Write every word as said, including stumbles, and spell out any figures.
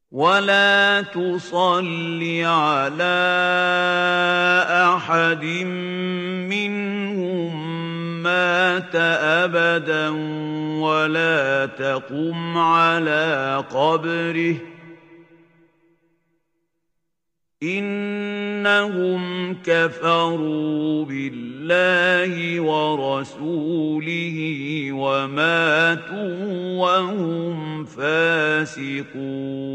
ولا تصل على أحد منهم مات أبدا ولا تقم على قبره إنهم كفروا بالله ورسوله وماتوا وهم فاسقون